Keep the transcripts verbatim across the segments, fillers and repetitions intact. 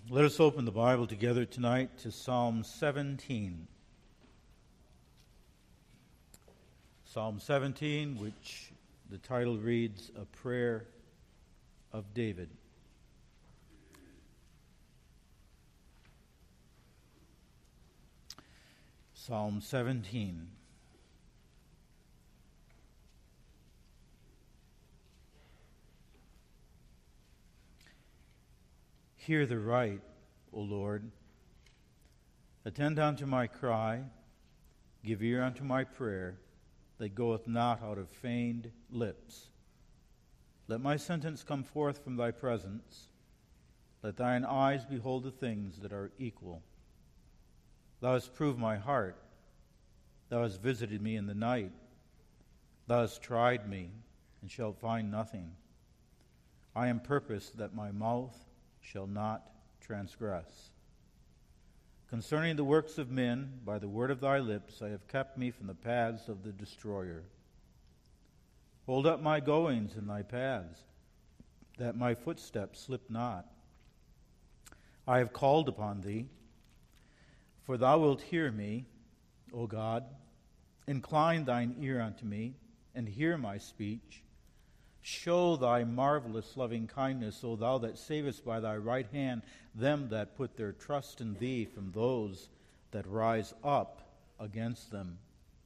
Let us open the Bible together tonight to Psalm seventeen. Psalm seventeen, which the title reads, A Prayer of David. Psalm seventeen. Hear the right, O Lord. Attend unto my cry. Give ear unto my prayer, that goeth not out of feigned lips. Let my sentence come forth from thy presence. Let thine eyes behold the things that are equal. Thou hast proved my heart. Thou hast visited me in the night. Thou hast tried me, and shalt find nothing. I am purposed that my mouth shall not transgress. Concerning the works of men, by the word of thy lips, I have kept me from the paths of the destroyer. Hold up my goings in thy paths, that my footsteps slip not. I have called upon thee, for thou wilt hear me, O God. Incline thine ear unto me, and hear my speech. Show thy marvelous loving kindness, O thou that savest by thy right hand them that put their trust in thee from those that rise up against them.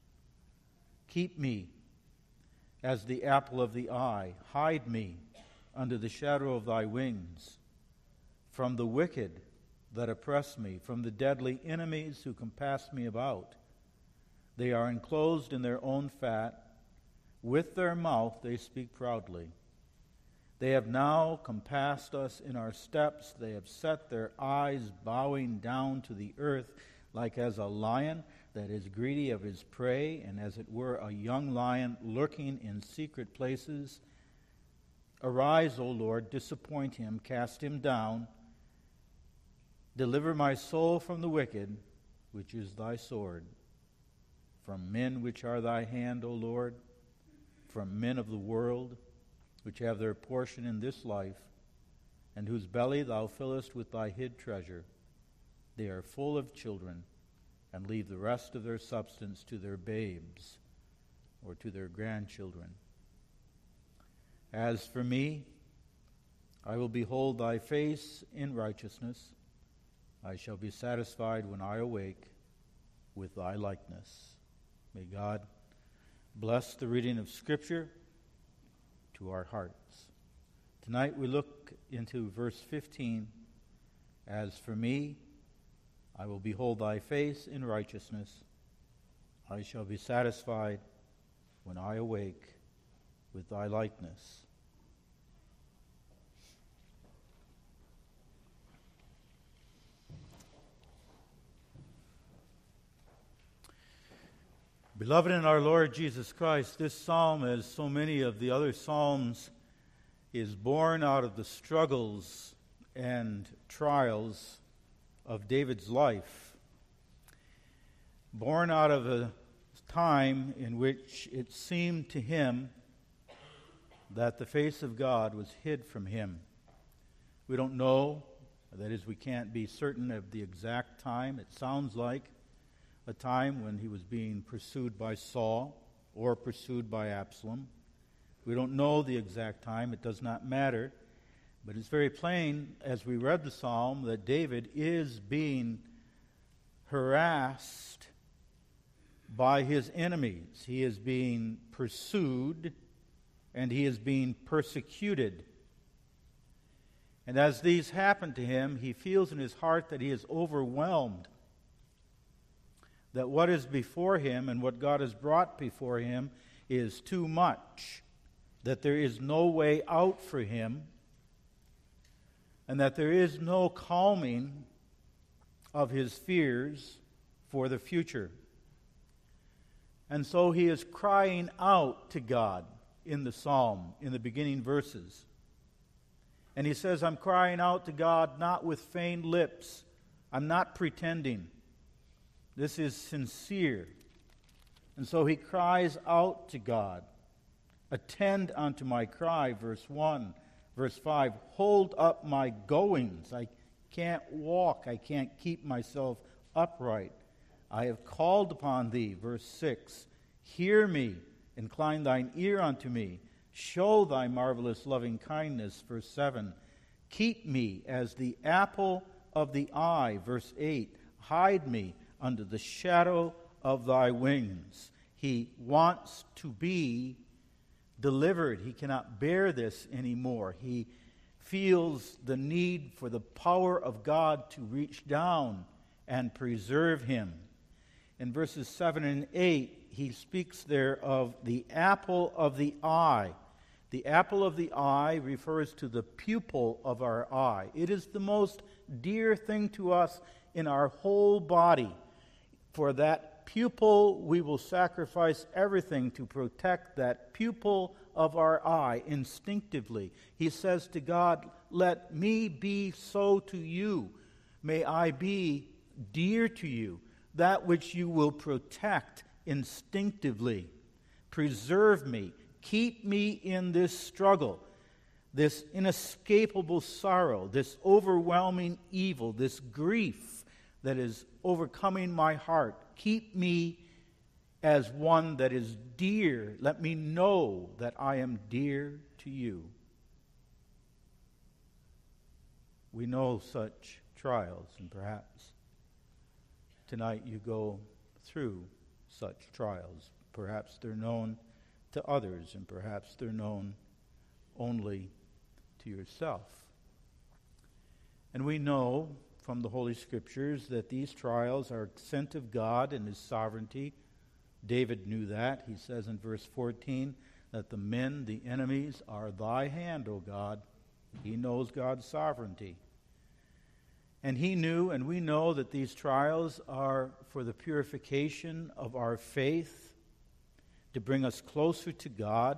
Keep me as the apple of the eye. Hide me under the shadow of thy wings, from the wicked that oppress me, from the deadly enemies who compass me about. They are enclosed in their own fat. With their mouth they speak proudly. They have now compassed us in our steps. They have set their eyes bowing down to the earth, like as a lion that is greedy of his prey, and as it were a young lion lurking in secret places. Arise, O Lord, disappoint him, cast him down. Deliver my soul from the wicked, which is thy sword. From men which are thy hand, O Lord, from men of the world, which have their portion in this life, and whose belly thou fillest with thy hid treasure. They are full of children, and leave the rest of their substance to their babes, or to their grandchildren. As for me, I will behold thy face in righteousness. I shall be satisfied when I awake with thy likeness. May God bless the reading of Scripture to our hearts. Tonight we look into verse fifteen. As for me, I will behold thy face in righteousness. I shall be satisfied when I awake with thy likeness. Beloved in our Lord Jesus Christ, this psalm, as so many of the other psalms, is born out of the struggles and trials of David's life. Born out of a time in which it seemed to him that the face of God was hid from him. We don't know, that is, we can't be certain of the exact time. It sounds like a time when he was being pursued by Saul or pursued by Absalom. We don't know the exact time. It does not matter. But it's very plain, as we read the psalm, that David is being harassed by his enemies. He is being pursued and he is being persecuted. And as these happen to him, he feels in his heart that he is overwhelmed, that what is before him and what God has brought before him is too much, that there is no way out for him, and that there is no calming of his fears for the future. And so he is crying out to God in the psalm, in the beginning verses. And he says, I'm crying out to God not with feigned lips. I'm not pretending. This is sincere. And so he cries out to God. Attend unto my cry, verse one. Verse five, hold up my goings. I can't walk. I can't keep myself upright. I have called upon thee, verse six. Hear me, incline thine ear unto me. Show thy marvelous loving kindness, verse seven. Keep me as the apple of the eye, verse eight. Hide me under the shadow of thy wings. He wants to be delivered. He cannot bear this anymore. He feels the need for the power of God to reach down and preserve him. In verses seven and eight, he speaks there of the apple of the eye. The apple of the eye refers to the pupil of our eye. It is the most dear thing to us in our whole body. For that pupil, we will sacrifice everything to protect that pupil of our eye instinctively. He says to God, let me be so to you. May I be dear to you, that which you will protect instinctively. Preserve me. Keep me in this struggle, this inescapable sorrow, this overwhelming evil, this grief that is overcoming my heart. Keep me as one that is dear. Let me know that I am dear to you. We know such trials, and perhaps tonight you go through such trials. Perhaps they're known to others, and perhaps they're known only to yourself. And we know from the Holy Scriptures that these trials are sent of God in His sovereignty. David knew that. He says in verse fourteen that the men, the enemies, are thy hand, O God. He knows God's sovereignty. And he knew, and we know, that these trials are for the purification of our faith, to bring us closer to God.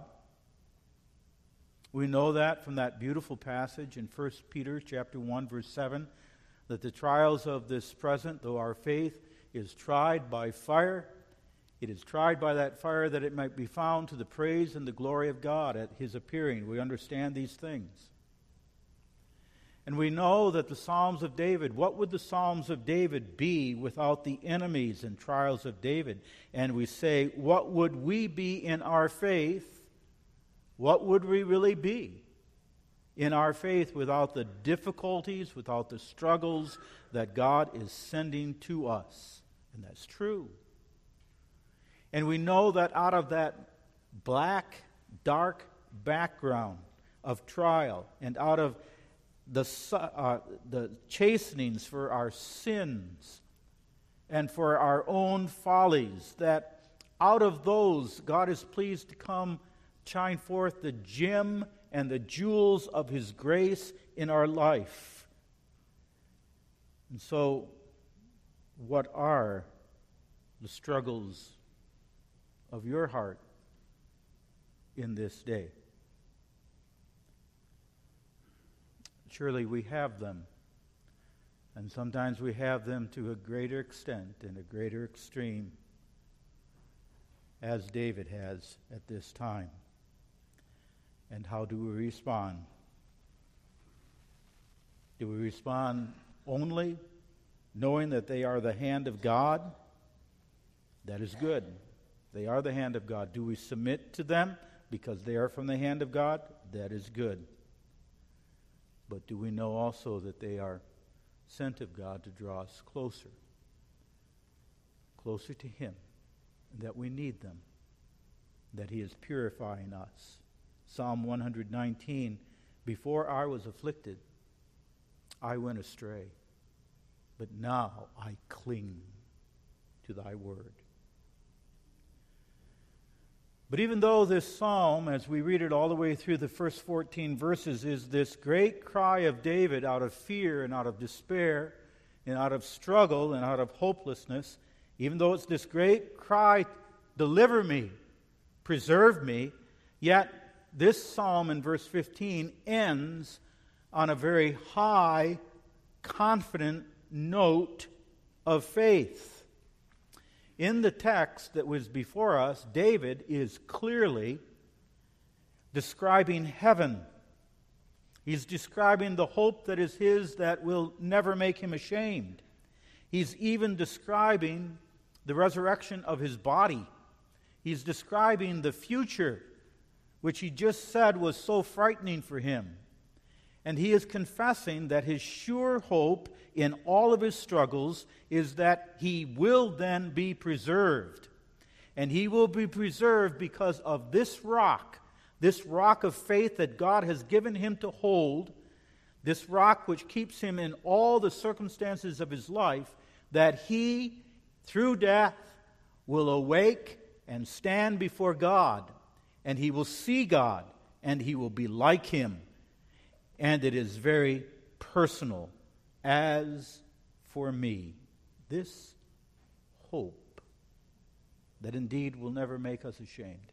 We know that from that beautiful passage in First Peter chapter one, verse seven, that the trials of this present, though our faith is tried by fire, it is tried by that fire that it might be found to the praise and the glory of God at His appearing. We understand these things. And we know that the Psalms of David, what would the Psalms of David be without the enemies and trials of David? And we say, what would we be in our faith? What would we really be in our faith without the difficulties, without the struggles that God is sending to us? And that's true. And we know that out of that black, dark background of trial, and out of the, uh, the chastenings for our sins and for our own follies, that out of those God is pleased to come shine forth the gem and the jewels of His grace in our life. And so, what are the struggles of your heart in this day? Surely we have them. And sometimes we have them to a greater extent and a greater extreme, as David has at this time. And how do we respond? Do we respond only knowing that they are the hand of God? That is good. They are the hand of God. Do we submit to them because they are from the hand of God? That is good. But do we know also that they are sent of God to draw us closer, closer to Him, and that we need them, that He is purifying us? Psalm one nineteen, before I was afflicted, I went astray, but now I cling to thy word. But even though this psalm, as we read it all the way through the first fourteen verses, is this great cry of David out of fear and out of despair and out of struggle and out of hopelessness, even though it's this great cry, deliver me, preserve me, yet this psalm in verse fifteen ends on a very high, confident note of faith. In the text that was before us, David is clearly describing heaven. He's describing the hope that is his that will never make him ashamed. He's even describing the resurrection of his body. He's describing the future, which he just said was so frightening for him. And he is confessing that his sure hope in all of his struggles is that he will then be preserved. And he will be preserved because of this rock, this rock of faith that God has given him to hold, this rock which keeps him in all the circumstances of his life, that he, through death, will awake and stand before God, and he will see God, and he will be like him. And it is very personal. As for me, this hope that indeed will never make us ashamed.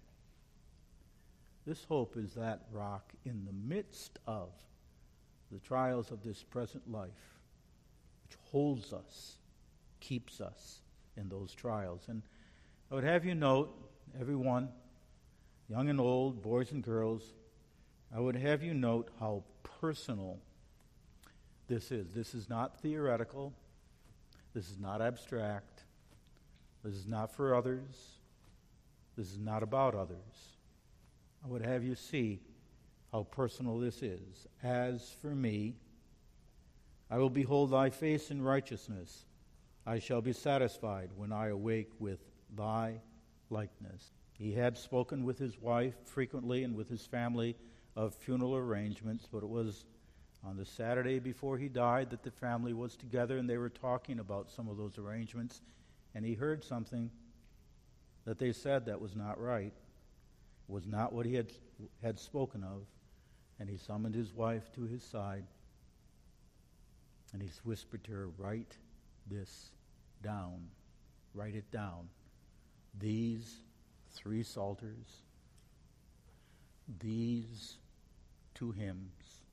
This hope is that rock in the midst of the trials of this present life, which holds us, keeps us in those trials. And I would have you note, everyone, young and old, boys and girls, I would have you note how personal this is. This is not theoretical. This is not abstract. This is not for others. This is not about others. I would have you see how personal this is. As for me, I will behold thy face in righteousness. I shall be satisfied when I awake with thy likeness. He had spoken with his wife frequently and with his family of funeral arrangements, but it was on the Saturday before he died that the family was together and they were talking about some of those arrangements, and he heard something that they said that was not right, was not what he had, had spoken of, and he summoned his wife to his side, and he whispered to her, write this down, write it down. These three psalters, these two hymns,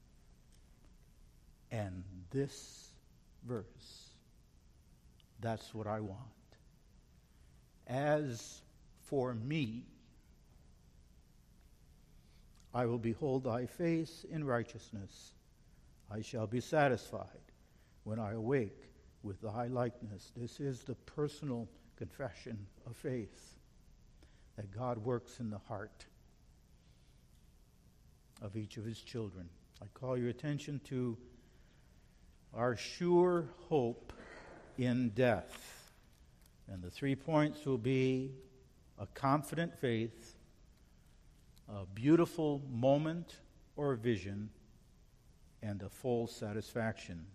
and this verse. That's what I want. As for me, I will behold thy face in righteousness. I shall be satisfied when I awake with thy likeness. This is the personal confession of faith that God works in the heart of each of his children. I call your attention to our sure hope in death. And the three points will be a confident faith, a beautiful moment or vision, and a full satisfaction.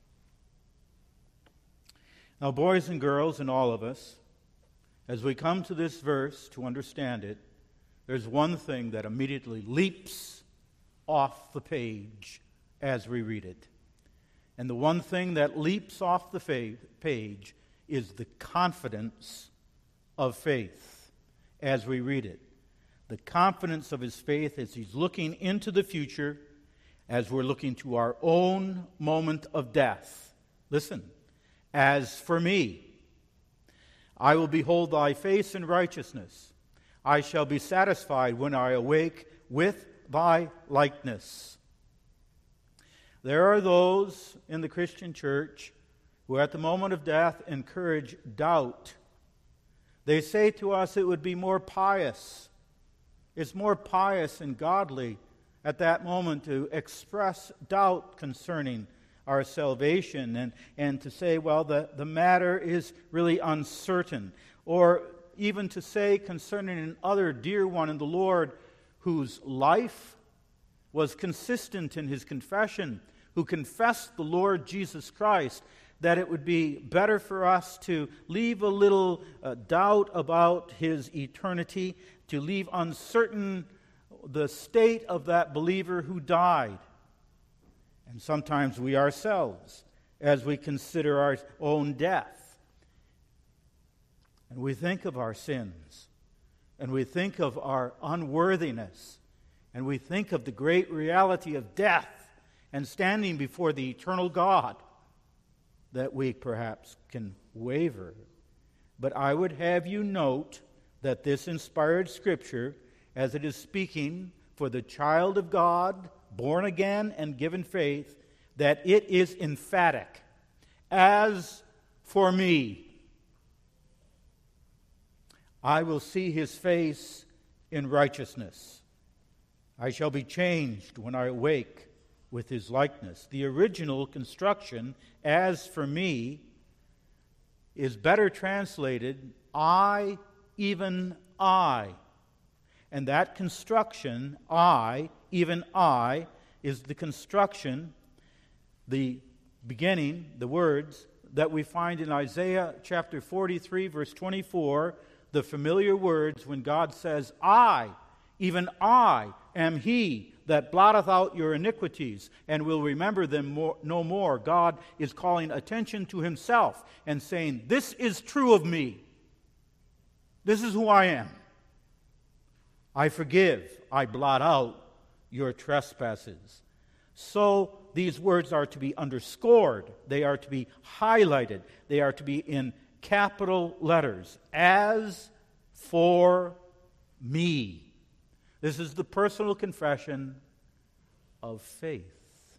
Now, boys and girls, and all of us, as we come to this verse to understand it, there's one thing that immediately leaps off the page as we read it. And the one thing that leaps off the fa- page is the confidence of faith as we read it. The confidence of his faith as he's looking into the future, as we're looking to our own moment of death. Listen, as for me, I will behold thy face in righteousness. I shall be satisfied when I awake with thy likeness. There are those in the Christian church who at the moment of death encourage doubt. They say to us it would be more pious. It's more pious and godly at that moment to express doubt concerning our salvation and, and to say, well, the, the matter is really uncertain. Or even to say concerning an other dear one in the Lord whose life was consistent in his confession, who confessed the Lord Jesus Christ, that it would be better for us to leave a little uh, doubt about his eternity, to leave uncertain the state of that believer who died. And sometimes we ourselves, as we consider our own death, and we think of our sins, and we think of our unworthiness, and we think of the great reality of death and standing before the eternal God, that we perhaps can waver. But I would have you note that this inspired Scripture, as it is speaking for the child of God, born again and given faith, that it is emphatic. As for me, I will see his face in righteousness. I shall be changed when I awake with his likeness. The original construction, as for me, is better translated, I, even I. And that construction, I, even I, is the construction, the beginning, the words that we find in Isaiah chapter forty-three, verse twenty-four, the familiar words when God says, I, even I, am he that blotteth out your iniquities and will remember them more, no more. God is calling attention to himself and saying, this is true of me. This is who I am. I forgive, I blot out your trespasses. So these words are to be underscored. They are to be highlighted. They are to be in capital letters. As for me. This is the personal confession of faith.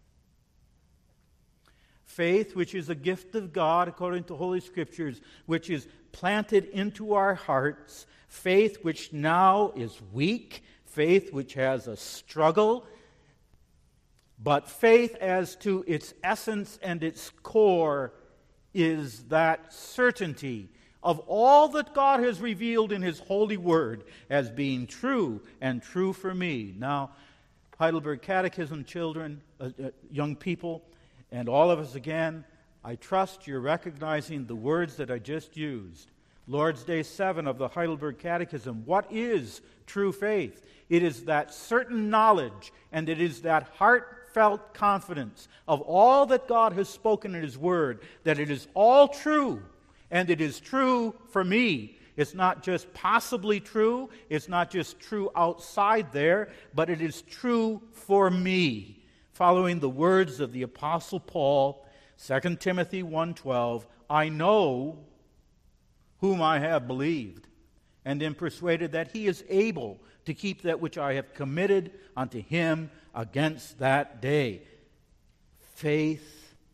Faith, which is a gift of God according to Holy Scriptures, which is planted into our hearts. Faith which now is weak. Faith which has a struggle. But faith as to its essence and its core is that certainty of all that God has revealed in his holy word as being true and true for me. Now, Heidelberg Catechism children, uh, uh, young people, and all of us again, I trust you're recognizing the words that I just used. Lord's Day seven of the Heidelberg Catechism. What is true faith? It is that certain knowledge, and it is that heartfelt confidence of all that God has spoken in his word, that it is all true. And it is true for me. It's not just possibly true. It's not just true outside there, but it is true for me. Following the words of the Apostle Paul, Second Timothy one twelve, I know whom I have believed, and am persuaded that he is able to keep that which I have committed unto him against that day. Faith,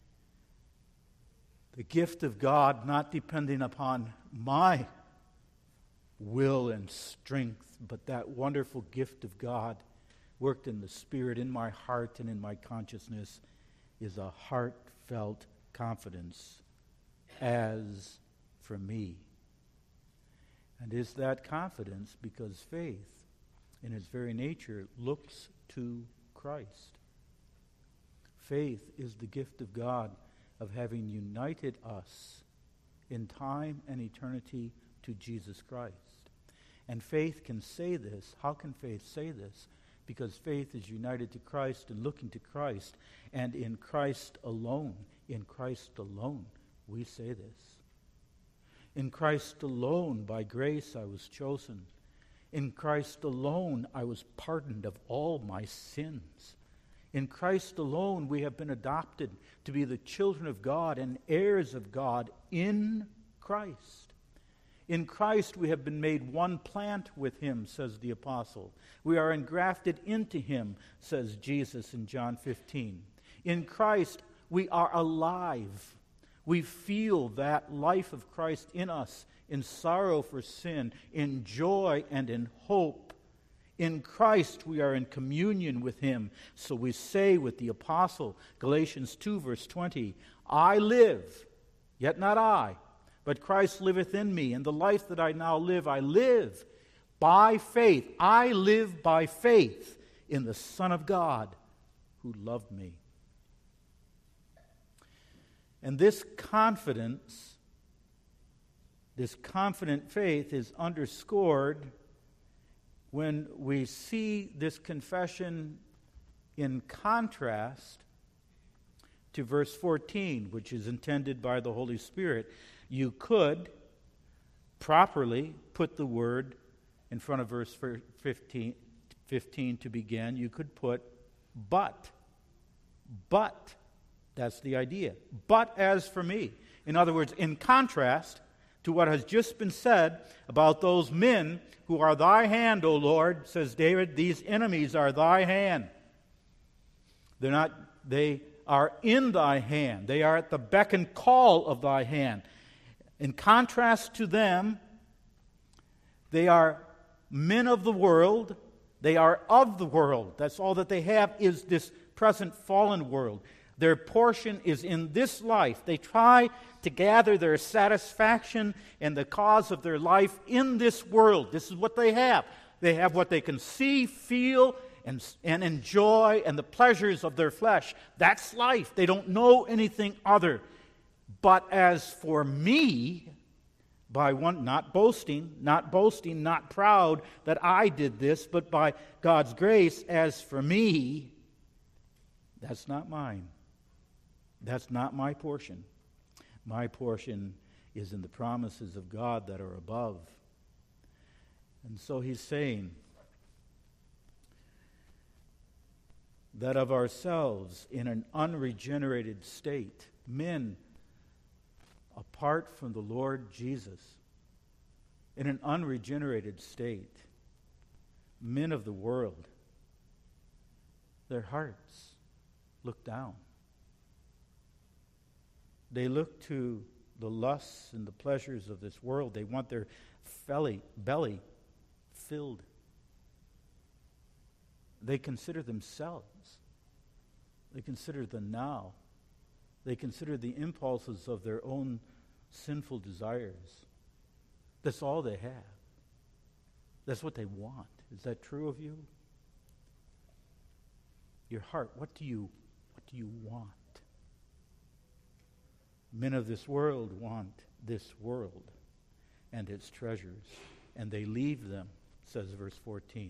the gift of God, not depending upon my will and strength, but that wonderful gift of God worked in the Spirit, in my heart and in my consciousness, is a heartfelt confidence as for me. And is that confidence because faith, in its very nature, looks to Christ. Faith is the gift of God of having united us in time and eternity to Jesus Christ. And faith can say this. How can faith say this? Because faith is united to Christ and looking to Christ, and in Christ alone, in Christ alone, we say this. In Christ alone, by grace I was chosen. In Christ alone, I was pardoned of all my sins. In Christ alone, we have been adopted to be the children of God and heirs of God in Christ. In Christ, we have been made one plant with him, says the apostle. We are engrafted into him, says Jesus in John fifteen. In Christ, we are alive. We feel that life of Christ in us, in sorrow for sin, in joy and in hope. In Christ, we are in communion with him. So we say with the apostle, Galatians two, verse twenty, I live, yet not I, but Christ liveth in me. And the life that I now live, I live by faith. I live by faith in the Son of God who loved me. And this confidence, this confident faith is underscored when we see this confession in contrast to verse fourteen, which is intended by the Holy Spirit. You could properly put the word in front of verse fifteen, fifteen to begin. You could put but. But. That's the idea. But as for me. In other words, in contrast to what has just been said about those men who are thy hand, O Lord, says David, these enemies are thy hand. They're not, they are in thy hand. They are at the beck and call of thy hand. In contrast to them, they are men of the world. They are of the world. That's all that they have is this present fallen world. Their portion is in this life. They try to gather their satisfaction and the cause of their life in this world. This is what they have. They have what they can see, feel, and, and enjoy, and the pleasures of their flesh. That's life. They don't know anything other. But as for me, by one, not boasting, not boasting, not proud that I did this, but by God's grace, as for me, that's not mine. That's not my portion. My portion is in the promises of God that are above. And so he's saying that of ourselves in an unregenerated state, men apart from the Lord Jesus, in an unregenerated state, men of the world, their hearts look down. They look to the lusts and the pleasures of this world. They want their belly, belly filled. They consider themselves. They consider the now. They consider the impulses of their own sinful desires. That's all they have. That's what they want. Is that true of you? Your heart, what do you, what do you want? Men of this world want this world and its treasures, and they leave them, says verse fourteen.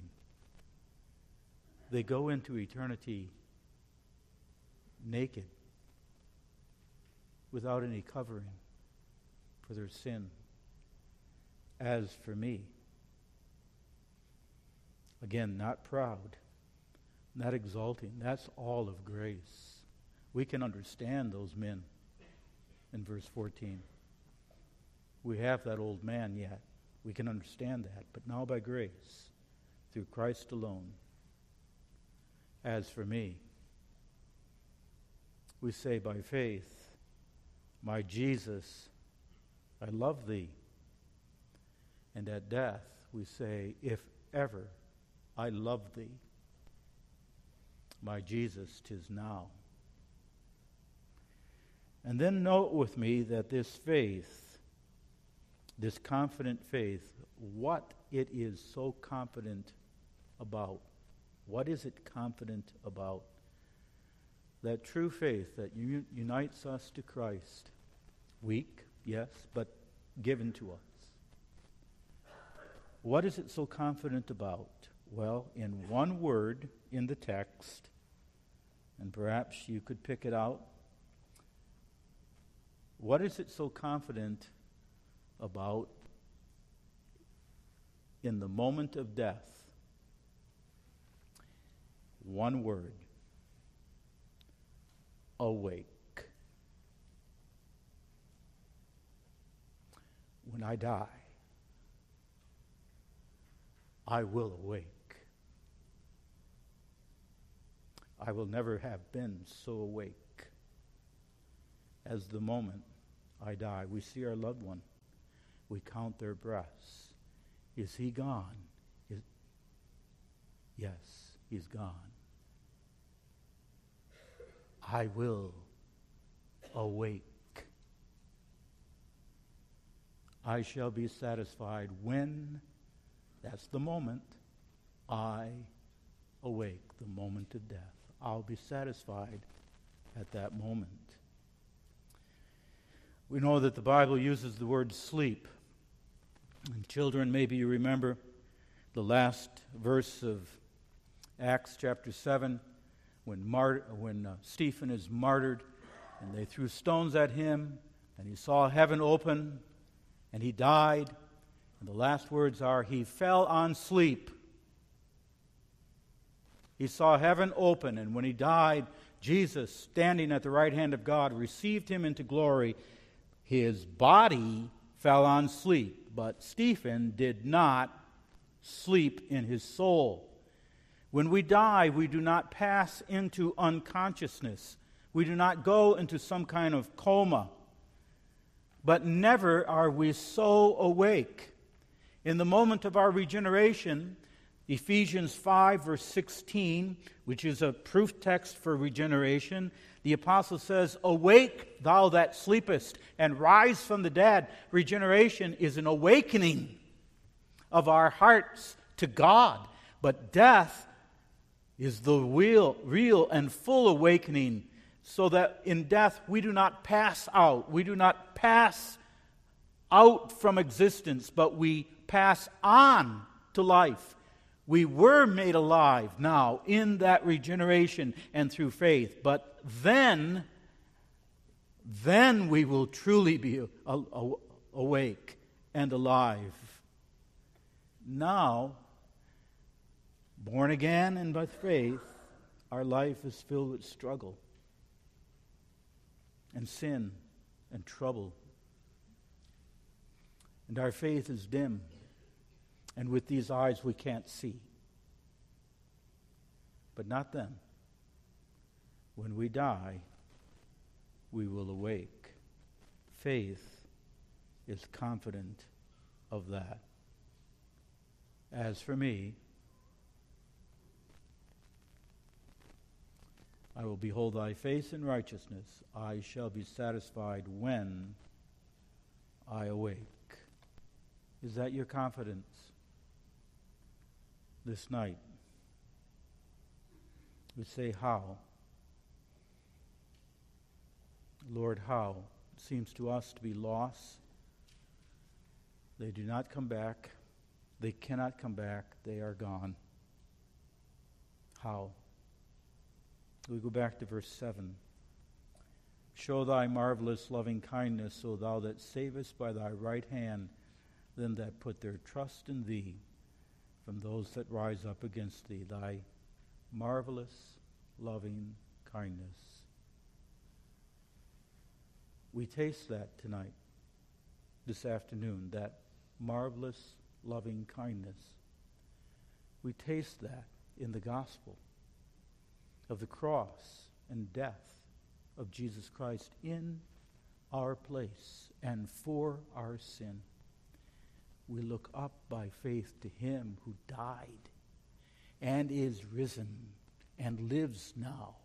They go into eternity naked, without any covering for their sin. As for me, again, not proud, not exalting, that's all of grace. We can understand those men in verse fourteen. We have that old man yet. We can understand that. But now by grace, through Christ alone. As for me, we say by faith, my Jesus, I love thee. And at death, we say, if ever I love thee, my Jesus, 'tis now. And then note with me that this faith, this confident faith, what it is so confident about. What is it confident about? That true faith that un- unites us to Christ. Weak, yes, but given to us. What is it so confident about? Well, in one word in the text, and perhaps you could pick it out. What is it so confident about in the moment of death? One word. Awake. When I die, I will awake. I will never have been so awake as the moment I die. We see our loved one. We count their breaths. Is he gone? Is, yes, he's gone. I will awake. I shall be satisfied when, that's the moment, I awake, the moment of death. I'll be satisfied at that moment. We know that the Bible uses the word sleep. And children, maybe you remember the last verse of Acts chapter seven, when, Mart- when uh, Stephen is martyred, and they threw stones at him, and he saw heaven open, and he died. And the last words are, he fell on sleep. He saw heaven open, and when he died, Jesus, standing at the right hand of God, received him into glory. His body fell on sleep, but Stephen did not sleep in his soul. When we die, we do not pass into unconsciousness. We do not go into some kind of coma. But never are we so awake. In the moment of our regeneration, Ephesians five, verse sixteen, which is a proof text for regeneration, the apostle says, "Awake, thou that sleepest, and rise from the dead." Regeneration is an awakening of our hearts to God. But death is the real, real and full awakening, so that in death we do not pass out. We do not pass out from existence, but we pass on to life. We were made alive now in that regeneration and through faith, but then, then we will truly be a, a, awake and alive. Now, born again and by faith, our life is filled with struggle and sin and trouble. And our faith is dim. And with these eyes we can't see. But not then. When we die, we will awake. Faith is confident of that. As for me, I will behold thy face in righteousness. I shall be satisfied when I awake. Is that your confidence this night? We say, how? Lord, how? It seems to us to be loss. They do not come back. They cannot come back. They are gone. How? We go back to verse seven. Show thy marvelous loving kindness, O thou that savest by thy right hand them that put their trust in thee, from those that rise up against thee, thy marvelous loving kindness. We taste that tonight, this afternoon, that marvelous loving kindness. We taste that in the gospel of the cross and death of Jesus Christ in our place and for our sin. We look up by faith to him who died and is risen and lives now.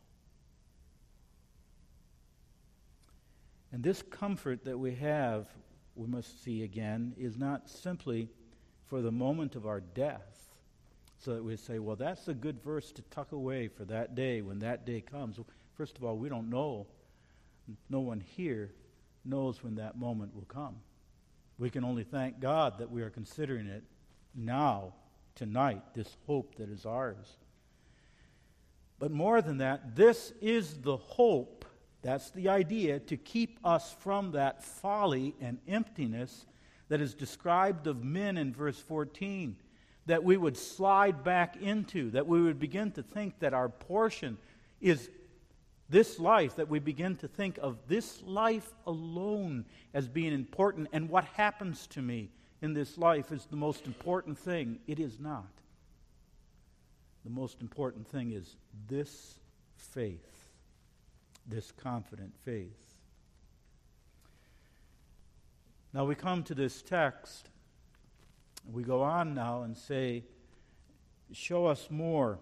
And this comfort that we have, we must see again, is not simply for the moment of our death, so that we say, well, that's a good verse to tuck away for that day when that day comes. First of all, we don't know. No one here knows when that moment will come. We can only thank God that we are considering it now, tonight, this hope that is ours. But more than that, this is the hope, that's the idea, to keep us from that folly and emptiness that is described of men in verse fourteen, that we would slide back into, that we would begin to think that our portion is this life, that we begin to think of this life alone as being important, and what happens to me in this life is the most important thing. It is not. The most important thing is this faith, this confident faith. Now we come to this text. We go on now and say, show us more.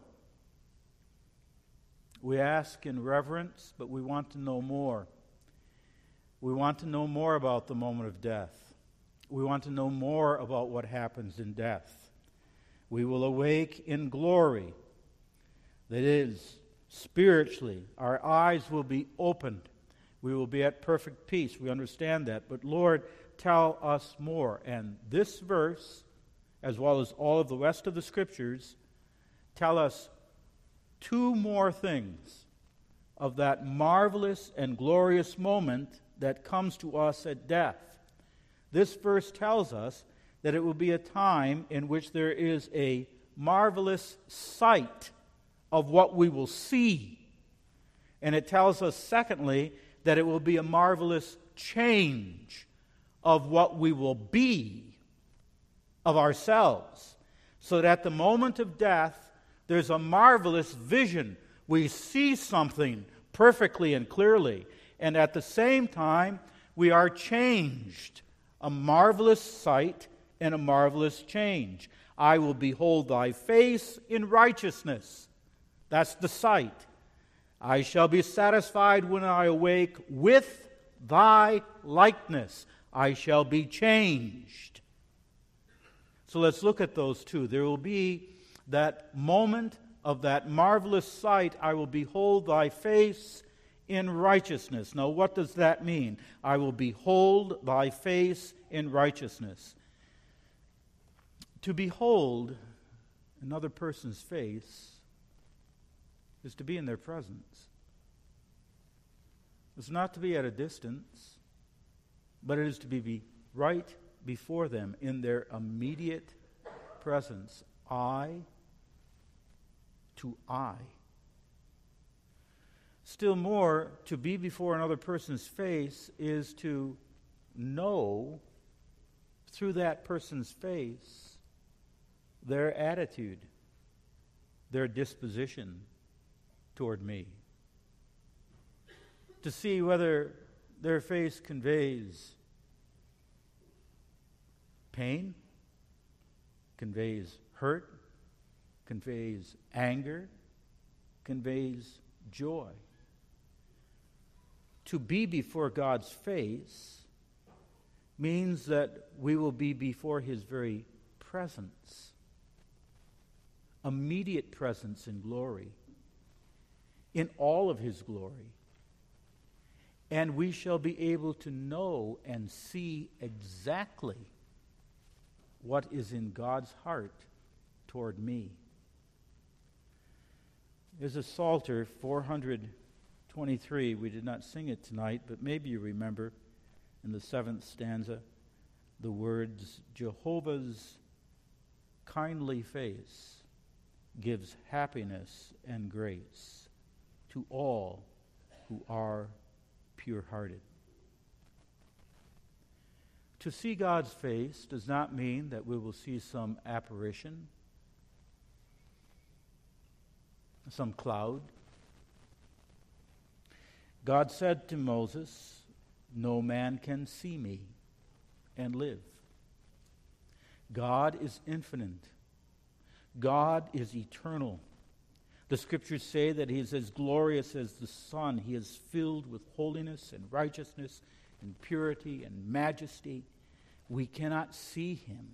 We ask in reverence, but we want to know more. We want to know more about the moment of death. We want to know more about what happens in death. We will awake in glory. That is, spiritually, our eyes will be opened. We will be at perfect peace. We understand that. But Lord, tell us more. And this verse, as well as all of the rest of the Scriptures, tell us two more things of that marvelous and glorious moment that comes to us at death. This verse tells us that it will be a time in which there is a marvelous sight of what we will see. And it tells us, secondly, that it will be a marvelous change of what we will be of ourselves. So that at the moment of death, There's a marvelous vision. We see something perfectly and clearly. And at the same time, we are changed. A marvelous sight and a marvelous change. I will behold thy face in righteousness. That's the sight. I shall be satisfied when I awake with thy likeness. I shall be changed. So let's look at those two. There will be that moment of that marvelous sight. I will behold thy face in righteousness. Now, what does that mean? I will behold thy face in righteousness. To behold another person's face is to be in their presence. It's not to be at a distance, but it is to be right before them in their immediate presence, eye to eye. Still more, to be before another person's face is to know through that person's face their attitude, their disposition toward me. To see whether their face conveys pain, conveys hurt, conveys anger, conveys joy. To be before God's face means that we will be before His very presence, immediate presence in glory, in all of His glory. And we shall be able to know and see exactly what is in God's heart toward me. There's a Psalter, four twenty-three. We did not sing it tonight, but maybe you remember in the seventh stanza the words, Jehovah's kindly face gives happiness and grace to all who are pure-hearted. To see God's face does not mean that we will see some apparition, some cloud. God said to Moses, "No man can see me and live." God is infinite. God is eternal. The Scriptures say that He is as glorious as the sun. He is filled with holiness and righteousness and purity and majesty. We cannot see Him.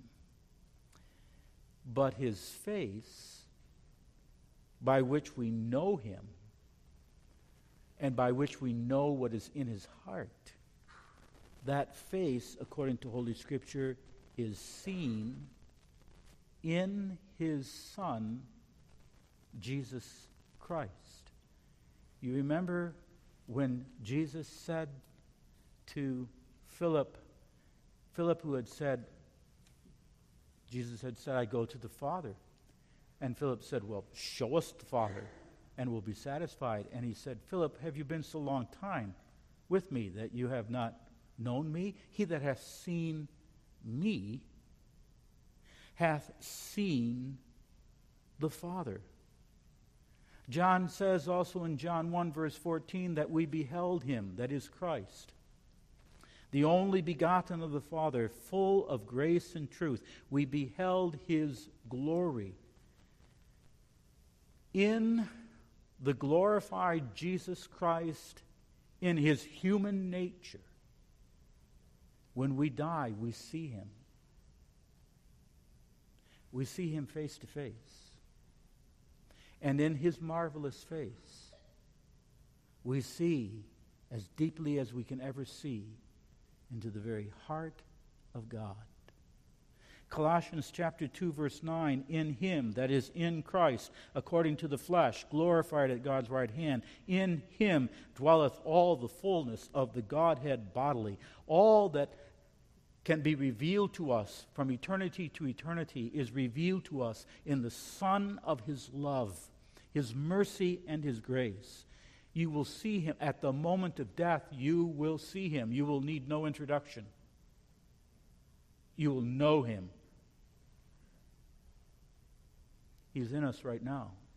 But His face, by which we know Him, and by which we know what is in His heart, that face, according to Holy Scripture, is seen in His Son, Jesus Christ. You remember when Jesus said to Philip, Philip who had said, Jesus had said, "I go to the Father." And Philip said, "Well, show us the Father, and we'll be satisfied." And he said, "Philip, have you been so long time with me that you have not known me? He that hath seen me hath seen the Father." John says also in John one, verse fourteen, that we beheld Him, that is Christ, the only begotten of the Father, full of grace and truth. We beheld His glory. In the glorified Jesus Christ, in His human nature, when we die, we see Him. We see Him face to face. And in His marvelous face, we see as deeply as we can ever see into the very heart of God. Colossians chapter two, verse nine, in Him, that is in Christ, according to the flesh, glorified at God's right hand, in Him dwelleth all the fullness of the Godhead bodily. All that can be revealed to us from eternity to eternity is revealed to us in the Son of His love, His mercy and His grace. You will see Him at the moment of death. You will see Him. You will need no introduction. You will know Him. He's in us right now.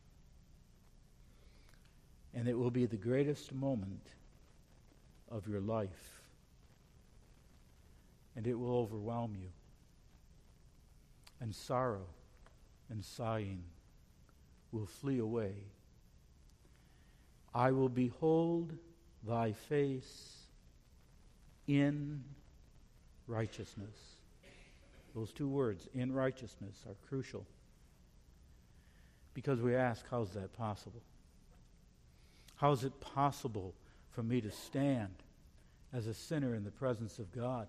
And it will be the greatest moment of your life. And it will overwhelm you. And sorrow and sighing will flee away. I will behold thy face in righteousness. Those two words, in righteousness, are crucial. Because we ask, how's that possible? How is it possible for me to stand as a sinner in the presence of God?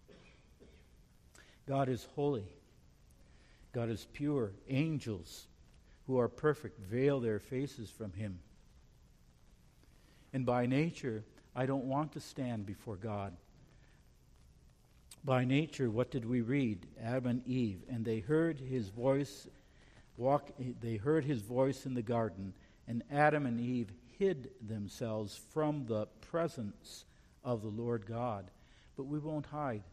God is holy. God is pure. Angels who are perfect veil their faces from him. And by nature, I don't want to stand before God. By nature, what did we read? Adam and Eve, and they heard his voice walk they heard his voice in the garden, and Adam and Eve hid themselves from the presence of the Lord God. But we won't hide.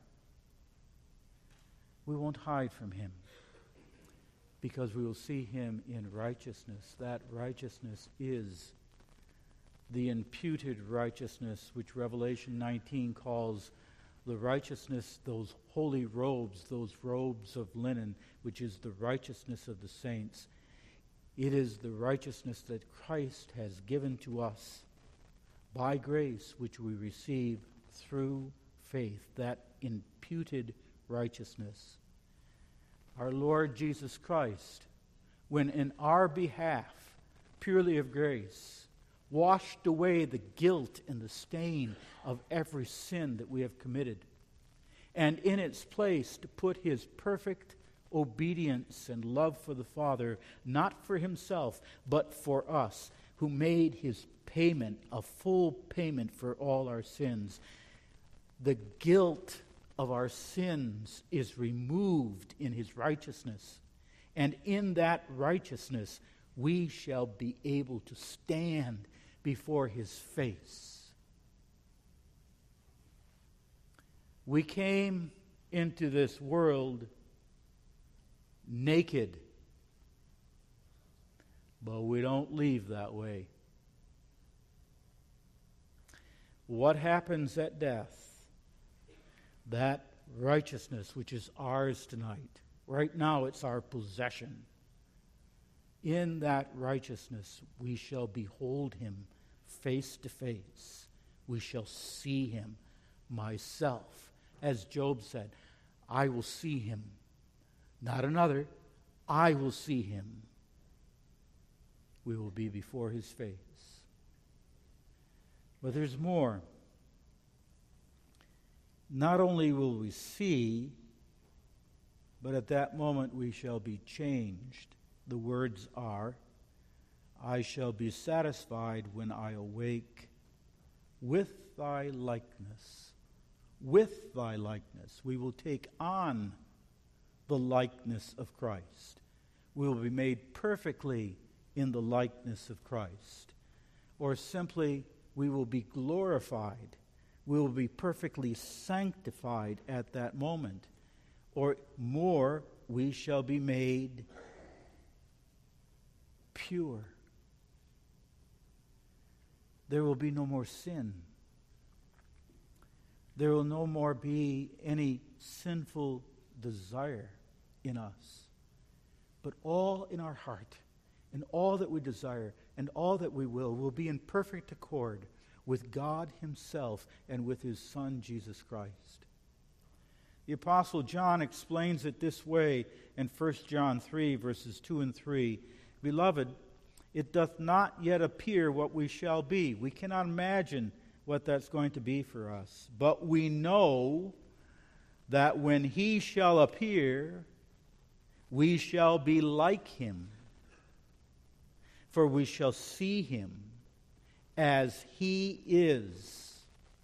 We won't hide from him, because we will see him in righteousness. That righteousness is the imputed righteousness, which Revelation nineteen calls the righteousness, those holy robes, those robes of linen, which is the righteousness of the saints. It is the righteousness that Christ has given to us by grace, which we receive through faith, that imputed righteousness. Our Lord Jesus Christ, when in our behalf, purely of grace, washed away the guilt and the stain of every sin that we have committed, and in its place to put his perfect obedience and love for the Father, not for himself, but for us, who made his payment, a full payment for all our sins. The guilt of our sins is removed in his righteousness, and in that righteousness we shall be able to stand before his face. We came into this world naked, but we don't leave that way. What happens at death? That righteousness which is ours tonight. Right now it's our possession. In that righteousness we shall behold him face to face. We shall see him. Myself, as Job said, I will see him. Not another. I will see him. We will be before his face. But there's more. Not only will we see, but at that moment we shall be changed. The words are, I shall be satisfied when I awake with thy likeness. With thy likeness. We will take on the likeness of Christ. We will be made perfectly in the likeness of Christ. Or simply, we will be glorified. We will be perfectly sanctified at that moment. Or more, we shall be made pure. There will be no more sin. There will no more be any sinful desire in us. But all in our heart, and all that we desire, and all that we will, will be in perfect accord with God himself and with his Son, Jesus Christ. The Apostle John explains it this way in First John three, verses two and three. Beloved, it doth not yet appear what we shall be. We cannot imagine what that's going to be for us. But we know that when he shall appear, we shall be like him. For we shall see him as he is.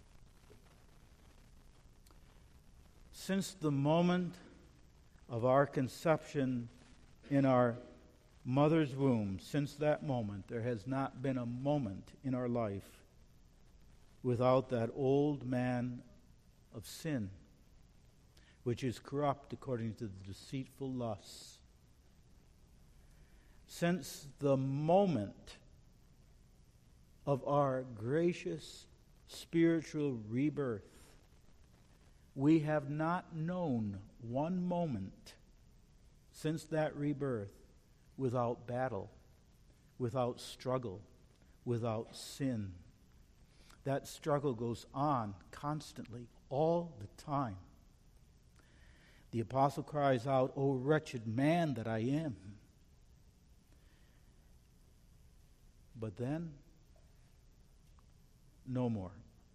Since the moment of our conception in our mother's womb, since that moment, there has not been a moment in our life without that old man of sin, which is corrupt according to the deceitful lusts. Since the moment of our gracious spiritual rebirth, we have not known one moment since that rebirth without battle, without struggle, without sin. That struggle goes on constantly, all the time. The apostle cries out, "O wretched man that I am." But then, no more.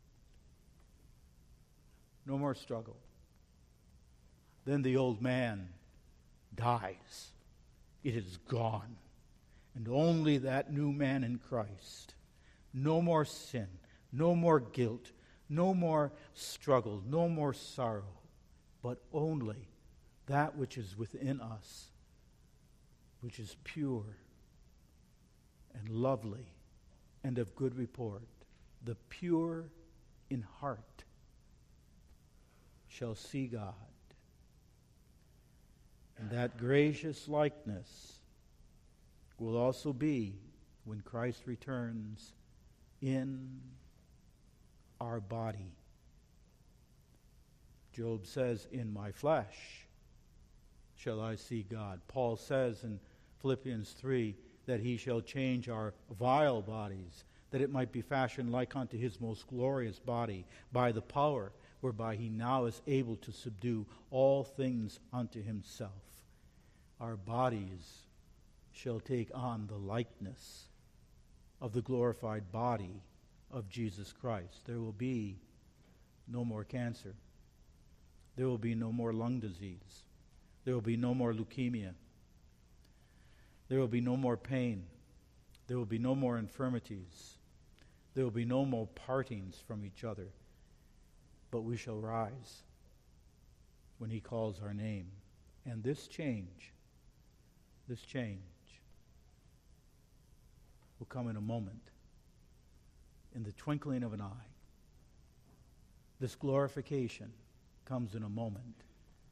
No more struggle. Then the old man dies. It is gone. And only that new man in Christ. No more sin. No more guilt. No more struggle. No more sorrow. But only that which is within us, which is pure and lovely and of good report. The pure in heart shall see God. And that gracious likeness will also be when Christ returns in our body. Job says, "In my flesh shall I see God." Paul says in Philippians three that he shall change our vile bodies, that it might be fashioned like unto his most glorious body, by the power whereby he now is able to subdue all things unto himself. Our bodies shall take on the likeness of the glorified body of Jesus Christ. There will be no more cancer. There will be no more lung disease. There will be no more leukemia. There will be no more pain. There will be no more infirmities. There will be no more partings from each other. But we shall rise when he calls our name. And this change, this change will come in a moment, in the twinkling of an eye. This glorification comes in a moment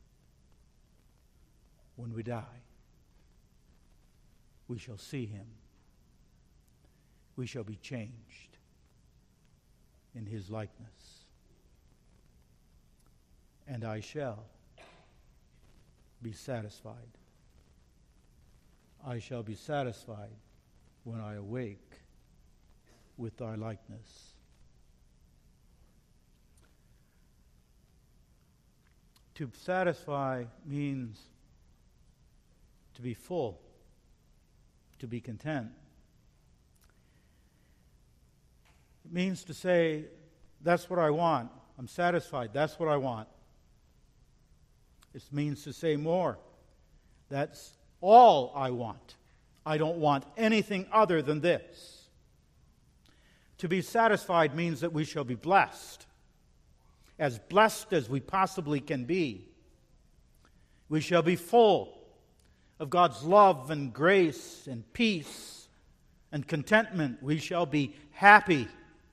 when we die. We shall see him. We shall be changed in his likeness. And I shall be satisfied. I shall be satisfied when I awake with thy likeness. To satisfy means to be full, to be content. It means to say, that's what I want. I'm satisfied. That's what I want. It means to say more. That's all I want. I don't want anything other than this. To be satisfied means that we shall be blessed. As blessed as we possibly can be. We shall be full of God's love and grace and peace and contentment. We shall be happy.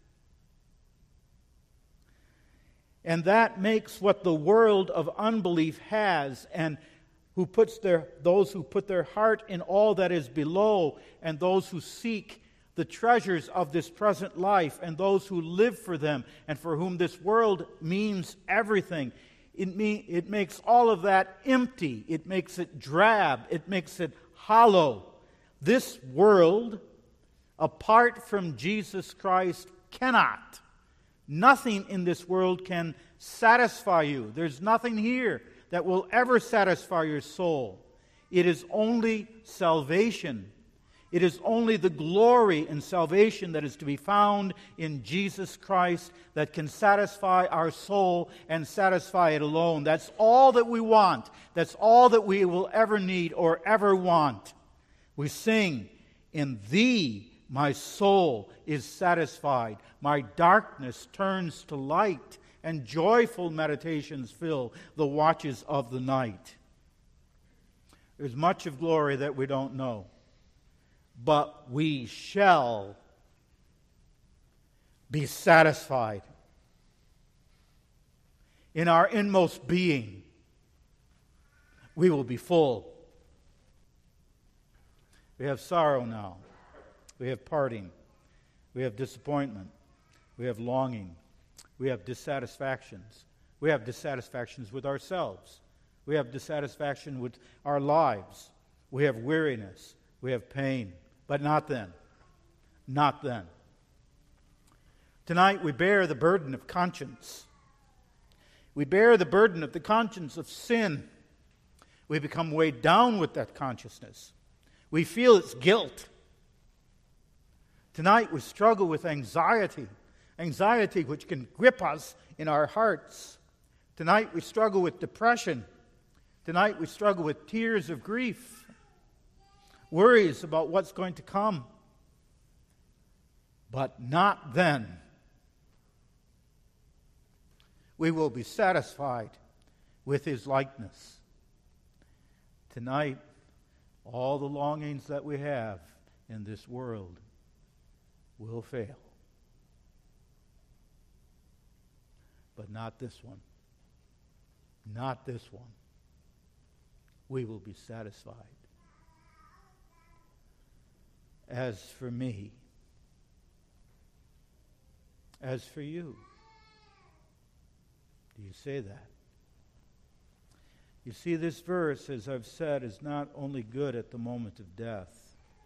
And that makes what the world of unbelief has, and who puts their those who put their heart in all that is below, and those who seek the treasures of this present life, and those who live for them, and for whom this world means everything. It, mean, it makes all of that empty. It makes it drab. It makes it hollow. This world, apart from Jesus Christ, cannot. Nothing in this world can satisfy you. There's nothing here that will ever satisfy your soul. It is only salvation. It is only the glory and salvation that is to be found in Jesus Christ that can satisfy our soul and satisfy it alone. That's all that we want. That's all that we will ever need or ever want. We sing, "In Thee my soul is satisfied. My darkness turns to light, and joyful meditations fill the watches of the night." There's much of glory that we don't know. But we shall be satisfied in our inmost being. We will be full. We have sorrow now. We have parting. We have disappointment. We have longing. We have dissatisfactions. We have dissatisfactions with ourselves. We have dissatisfaction with our lives. We have weariness. We have pain. But not then. Not then. Tonight we bear the burden of conscience. We bear the burden of the conscience of sin. We become weighed down with that consciousness. We feel its guilt. Tonight we struggle with anxiety. Anxiety which can grip us in our hearts. Tonight we struggle with depression. Tonight we struggle with tears of grief. Worries about what's going to come. But not then. We will be satisfied with His likeness. Tonight, all the longings that we have in this world will fail. But not this one. Not this one. We will be satisfied. As for me, as for you, do you say that? You see, this verse, as I've said, is not only good at the moment of death.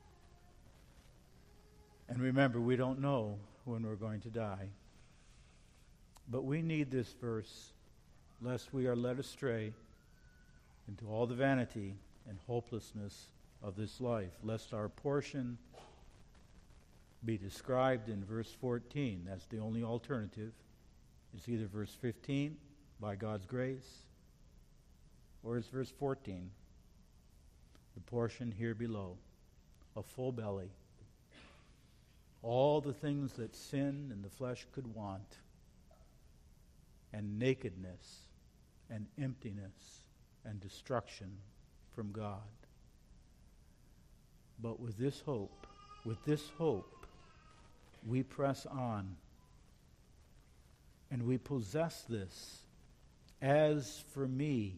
And remember, we don't know when we're going to die. But we need this verse lest we are led astray into all the vanity and hopelessness of this life, lest our portion be described in verse fourteen. That's the only alternative. It's either verse fifteen, by God's grace, or it's verse fourteen, the portion here below, a full belly, all the things that sin and the flesh could want, and nakedness and emptiness and destruction from God. But with this hope, with this hope, we press on. And we possess this. As for me,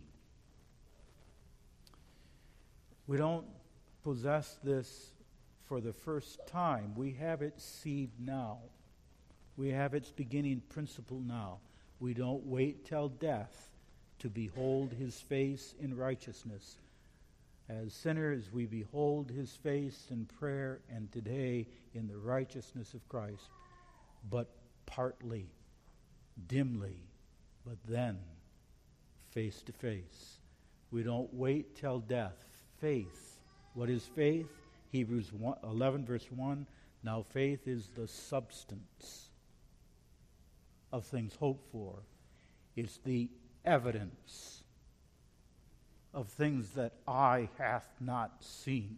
we don't possess this for the first time. We have its seed now. We have its beginning principle now. We don't wait till death to behold His face in righteousness. As sinners, we behold His face in prayer and today in the righteousness of Christ, but partly, dimly, but then face to face. We don't wait till death. Faith. What is faith? Hebrews eleven verse one. Now faith is the substance of things hoped for. It's the evidence of things that eye hath not seen.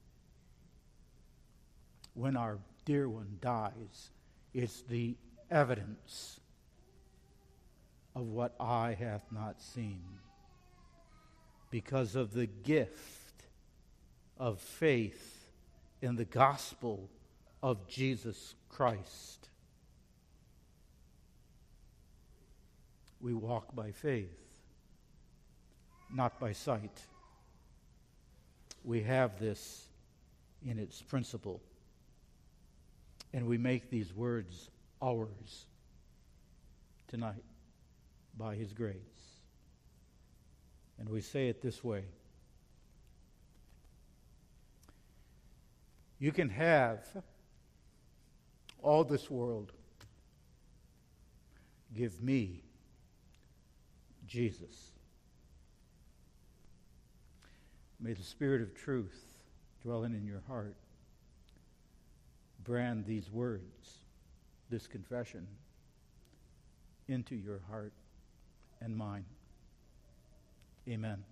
When our dear one dies, it's the evidence of what eye hath not seen. Because of the gift of faith in the gospel of Jesus Christ. We walk by faith, not by sight. We have this in its principle. And we make these words ours tonight by His grace. And we say it this way. You can have all this world. Give me Jesus. May the Spirit of truth dwelling in your heart brand these words, this confession, into your heart and mine. Amen.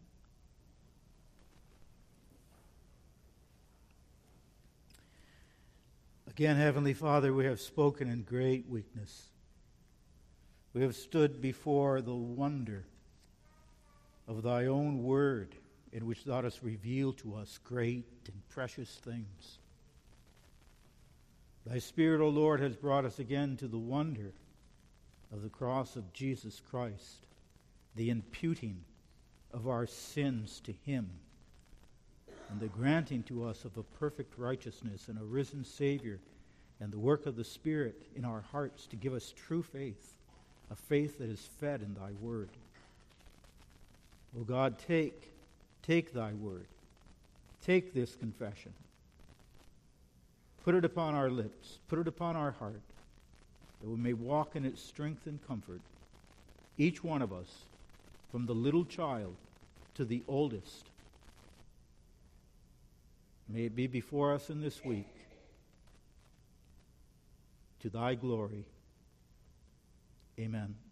Again, Heavenly Father, we have spoken in great weakness. We have stood before the wonder of Thy own word, in which Thou dost reveal to us great and precious things. Thy Spirit, O Lord, has brought us again to the wonder of the cross of Jesus Christ, the imputing of our sins to Him, and the granting to us of a perfect righteousness and a risen Savior and the work of the Spirit in our hearts to give us true faith, a faith that is fed in thy word. O God, take, take thy word. Take this confession. Put it upon our lips. Put it upon our heart, that we may walk in its strength and comfort, each one of us, from the little child to the oldest. May it be before us in this week, to thy glory. Amen.